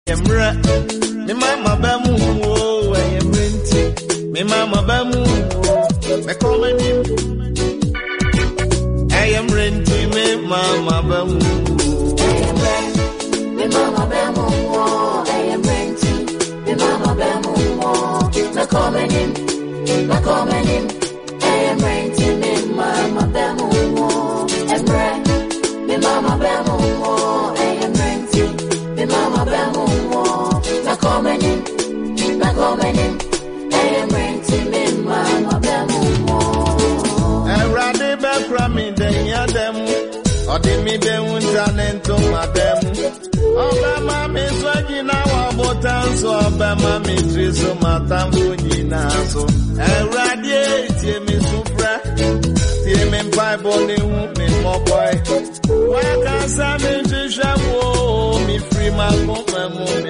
Emra, me mama bamu, oh, I am renting. Me mama bamu, me coming in. I am renting, me mama bamu. Me mama bamu, oh, I am renting. Me mama bamu, oh, me coming in. Me coming in. I am renting, me mama bamu, oh, Emra. Me mama bamu, oh, I am renting. Me mama bamu, oh, me coming in. Me coming in. I am renting, me mama bamu, oh. I rather be from me than ya them. Or the me de untanen to madam. Obama me swagi na wa botan so Obama me triso matam funina so. I radiate me supra. Tie me Bible ni me mo boy. Wa ka sa me trisha wo me free my mama.